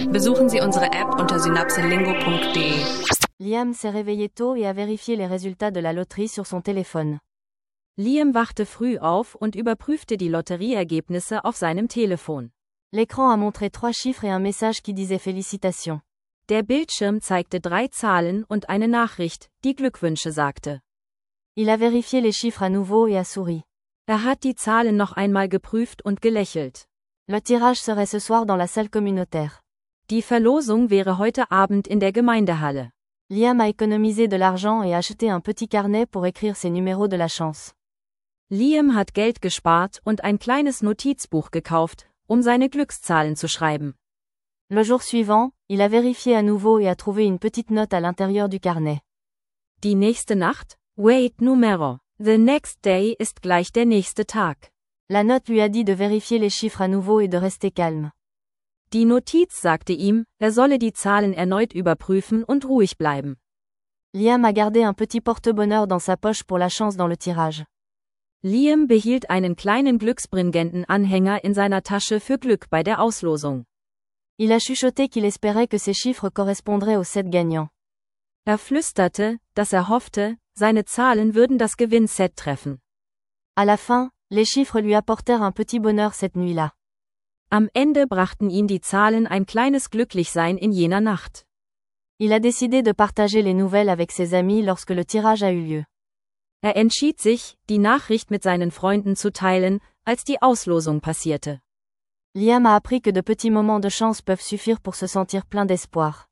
Besuchen Sie unsere App unter synapselingo.de. Liam s'est réveillé tôt et a vérifié les résultats de la loterie sur son téléphone. Liam wachte früh auf und überprüfte die Lotterieergebnisse auf seinem Telefon. L'écran a montré 3 chiffres et un message qui disait Félicitations. Der Bildschirm zeigte 3 Zahlen und eine Nachricht, die Glückwünsche sagte. Il a vérifié les chiffres à nouveau et a souri. Hat die Zahlen noch einmal geprüft und gelächelt. Le tirage serait ce soir dans la salle communautaire. Die Verlosung wäre heute Abend in der Gemeindehalle. Liam a économisé de l'argent et a acheté un petit carnet pour écrire ses numéros de la chance. Liam hat Geld gespart und ein kleines Notizbuch gekauft, seine Glückszahlen zu schreiben. Le jour suivant, il a vérifié à nouveau et a trouvé une petite note à l'intérieur du carnet. Die nächste Nacht? Wait numero. The next day ist gleich der nächste Tag. La note lui a dit de vérifier les chiffres à nouveau et de rester calme. Die Notiz sagte ihm, solle die Zahlen erneut überprüfen und ruhig bleiben. Liam a gardé un petit porte-bonheur dans sa poche pour la chance dans le tirage. Liam behielt einen kleinen Glücksbringenden-Anhänger in seiner Tasche für Glück bei der Auslosung. Il a chuchoté qu'il espérait que ses chiffres correspondraient aux 7 gagnants. Flüsterte, dass hoffte, seine Zahlen würden das Gewinnset treffen. À la fin, les chiffres lui apportèrent un petit bonheur cette nuit-là. Am Ende brachten ihm die Zahlen ein kleines Glücklichsein in jener Nacht. Il a décidé de partager les nouvelles avec ses amis lorsque le tirage a eu lieu. Entschied sich, die Nachricht mit seinen Freunden zu teilen, als die Auslosung passierte. Liam a appris que de petits moments de chance peuvent suffire pour se sentir plein d'espoir.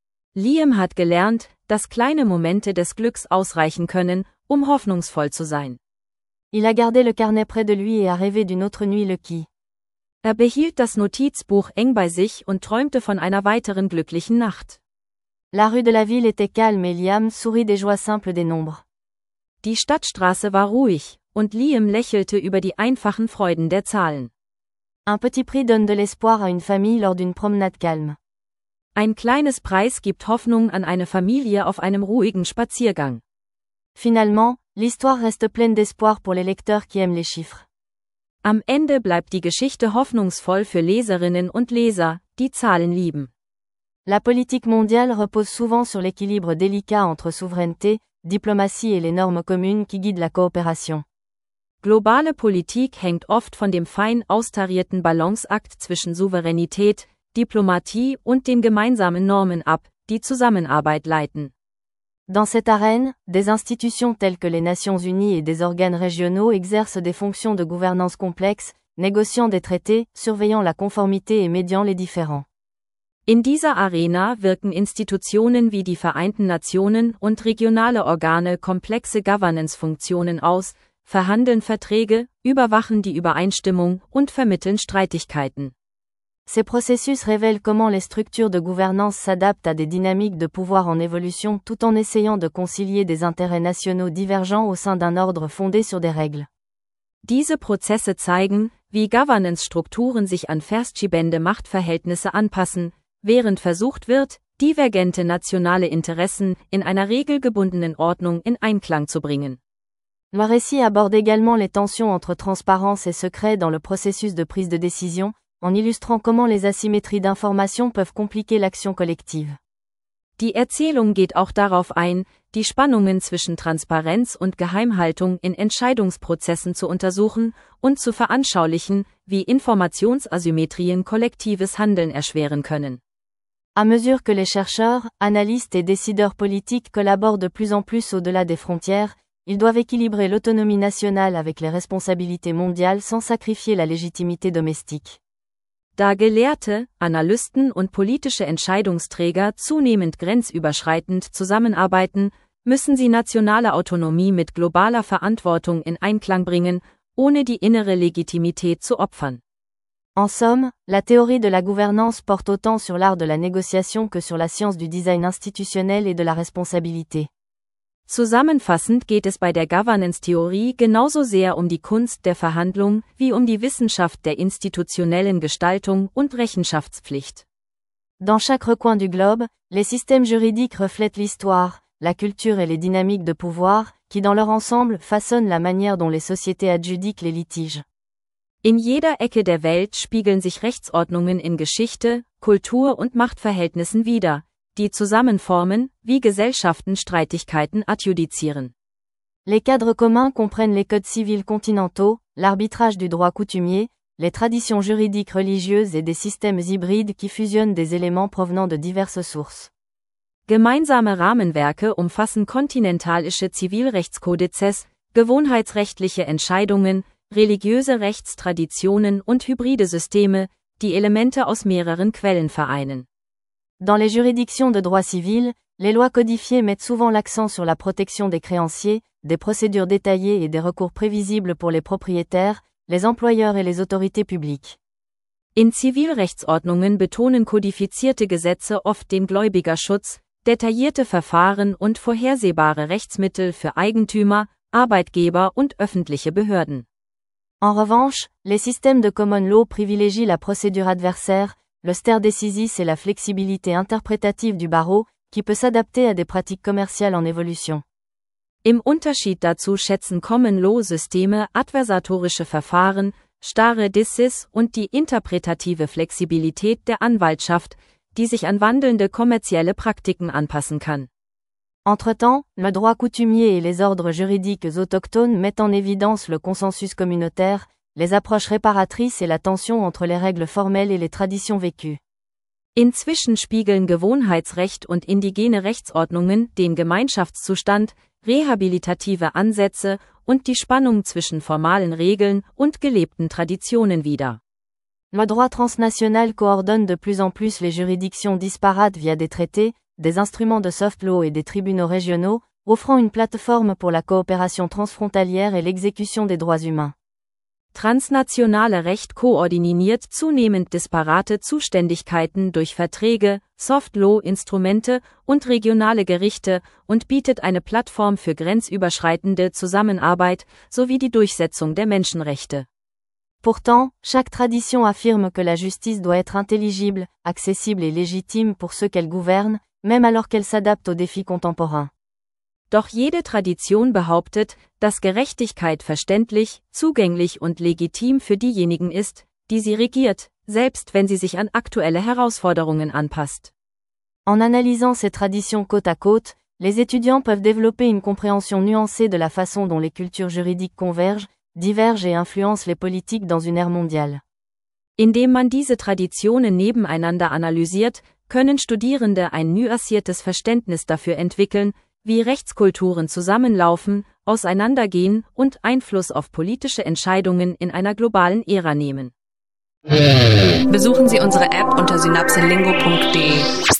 Liam hat gelernt, dass kleine Momente des Glücks ausreichen können, hoffnungsvoll zu sein. Il a gardé le carnet près de lui et a rêvé d'une autre nuit lucky. Behielt das Notizbuch eng bei sich und träumte von einer weiteren glücklichen Nacht. La rue de la ville était calme et Liam sourit des joies simples des nombres. Die Stadtstraße war ruhig, und Liam lächelte über die einfachen Freuden der Zahlen. Un petit prix donne de l'espoir à une famille lors d'une promenade calme. Ein kleines Preis gibt Hoffnung an eine Familie auf einem ruhigen Spaziergang. Finalement, l'histoire reste pleine d'espoir pour les lecteurs qui aiment les chiffres. Am Ende bleibt die Geschichte hoffnungsvoll für Leserinnen und Leser, die Zahlen lieben. La politique mondiale repose souvent sur l'équilibre délicat entre souveraineté, diplomatie et les normes communes qui guident la coopération. Globale Politik hängt oft von dem fein austarierten Balanceakt zwischen Souveränität, Diplomatie und den gemeinsamen Normen ab, die Zusammenarbeit leiten. Dans cette arène, des institutions telles que les Nations Unies et des organes régionaux exercent des fonctions de gouvernance complexes, négociant des traités, surveillant la conformité et médiant les différends. In dieser Arena wirken Institutionen wie die Vereinten Nationen und regionale Organe komplexe Governance-Funktionen aus, verhandeln Verträge, überwachen die Übereinstimmung und vermitteln Streitigkeiten. Ces processus révèlent comment les structures de gouvernance s'adaptent à des dynamiques de pouvoir en évolution tout en essayant de concilier des intérêts nationaux divergents au sein d'un ordre fondé sur des règles. Diese Prozesse zeigen, wie Governance-Strukturen sich an verschiebende Machtverhältnisse anpassen, während versucht wird, divergente nationale Interessen in einer regelgebundenen Ordnung in Einklang zu bringen. Le récit aborde également les tensions entre transparence et secret dans le processus de prise de décision, en illustrant comment les asymétries d'information peuvent compliquer l'action collective. Die Erzählung geht auch darauf ein, die Spannungen zwischen Transparenz und Geheimhaltung in Entscheidungsprozessen zu untersuchen und zu veranschaulichen, wie Informationsasymmetrien kollektives Handeln erschweren können. À mesure que les chercheurs, analystes et décideurs politiques collaborent de plus en plus au-delà des frontières, ils doivent équilibrer l'autonomie nationale avec les responsabilités mondiales sans sacrifier la légitimité domestique. Da Gelehrte, Analysten und politische Entscheidungsträger zunehmend grenzüberschreitend zusammenarbeiten, müssen sie nationale Autonomie mit globaler Verantwortung in Einklang bringen, ohne die innere Legitimität zu opfern. En somme, la théorie de la gouvernance porte autant sur l'art de la négociation que sur la science du design institutionnel et de la responsabilité. Zusammenfassend geht es bei der Governance-Theorie genauso sehr um die Kunst der Verhandlung wie um die Wissenschaft der institutionellen Gestaltung und Rechenschaftspflicht. Dans chaque recoin du globe, les systèmes juridiques reflètent l'histoire, la culture et les dynamiques de pouvoir, qui dans leur ensemble façonnent la manière dont les sociétés adjudiquent les litiges. In jeder Ecke der Welt spiegeln sich Rechtsordnungen in Geschichte, Kultur und Machtverhältnissen wider, die zusammenformen, wie Gesellschaften Streitigkeiten adjudizieren. Les cadres communs comprennent les codes civils continentaux, l'arbitrage du droit coutumier, les traditions juridiques religieuses et des systèmes hybrides qui fusionnent des éléments provenant de diverses sources. Gemeinsame Rahmenwerke umfassen kontinentalische Zivilrechtskodizes, gewohnheitsrechtliche Entscheidungen, religiöse Rechtstraditionen und hybride Systeme, die Elemente aus mehreren Quellen vereinen. Dans les juridictions de droit civil, les lois codifiées mettent souvent l'accent sur la protection des créanciers, des procédures détaillées et des recours prévisibles pour les propriétaires, les employeurs et les autorités publiques. In Zivilrechtsordnungen betonen kodifizierte Gesetze oft den Gläubigerschutz, detaillierte Verfahren und vorhersehbare Rechtsmittel für Eigentümer, Arbeitgeber und öffentliche Behörden. En revanche, les systèmes de common law privilégient la procédure adversaire, le stare decisis et la flexibilité interprétative du barreau, qui peut s'adapter à des pratiques commerciales en évolution. Im Unterschied dazu schätzen Common-Law-Systeme adversatorische Verfahren, stare decisis und die interpretative Flexibilität der Anwaltschaft, die sich an wandelnde kommerzielle Praktiken anpassen kann. Entre-temps, le droit coutumier et les ordres juridiques autochtones mettent en évidence le consensus communautaire, les approches réparatrices et la tension entre les règles formelles et les traditions vécues. Inzwischen spiegeln Gewohnheitsrecht und indigene Rechtsordnungen den Gemeinschaftszustand, rehabilitative Ansätze und die Spannung zwischen formalen Regeln und gelebten Traditionen wider. Le droit transnational coordonne de plus en plus les juridictions disparates via des traités, des instruments de soft law et des tribunaux régionaux, offrant une plateforme pour la coopération transfrontalière et l'exécution des droits humains. Transnationale Recht koordiniert zunehmend disparate Zuständigkeiten durch Verträge, Soft-Law-Instrumente und regionale Gerichte und bietet eine Plattform für grenzüberschreitende Zusammenarbeit sowie die Durchsetzung der Menschenrechte. Pourtant, chaque tradition affirme que la justice doit être intelligible, accessible et légitime pour ceux qu'elle gouverne, même alors qu'elle s'adapte aux défis contemporains. Doch jede Tradition behauptet, dass Gerechtigkeit verständlich, zugänglich und legitim für diejenigen ist, die sie regiert, selbst wenn sie sich an aktuelle Herausforderungen anpasst. En analysant ces traditions côte à côte, les étudiants peuvent développer une compréhension nuancée de la façon dont les cultures juridiques convergent, divergent et influencent les politiques dans une ère mondiale. Indem man diese Traditionen nebeneinander analysiert, können Studierende ein nuanciertes Verständnis dafür entwickeln, wie Rechtskulturen zusammenlaufen, auseinandergehen und Einfluss auf politische Entscheidungen in einer globalen Ära nehmen. Besuchen Sie unsere App unter synapselingo.de.